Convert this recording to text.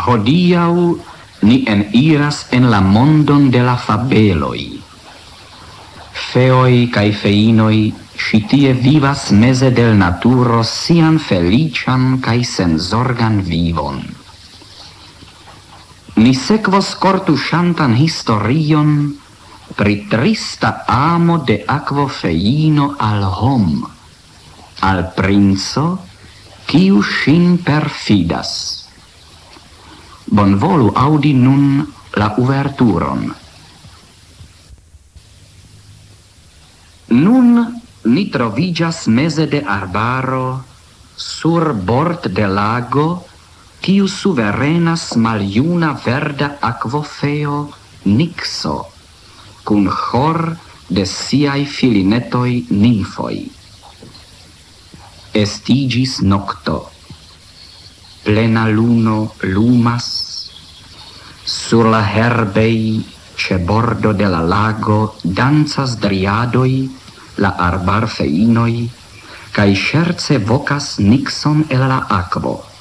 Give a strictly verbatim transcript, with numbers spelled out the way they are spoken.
Hodiaŭ ni eniras en la mondon de la fabeloj. Feoj kaj feinoj ĉi tie vivas meze de l' naturo sian feliĉan kaj senzorgan vivon. Ni sekvos kortuŝantan historion pri trista amo de akvofeino al hom, al princo, kiu ŝin perfidas. Bonvolu aŭdi nun la uverturon. Nun ni troviĝas meze de arbaro, sur bord de lago, kiu suverenas maljuna verda akvofeo Nikso, kun ĥor de siaj filinetoj nimfoj. Estiĝis nokto. Plena luno lumas. Sur la herbej ĉe bordo de la lago dancas driadoj, la arbarfeinoj, kaj ŝerce vokas Nikson el la akvo.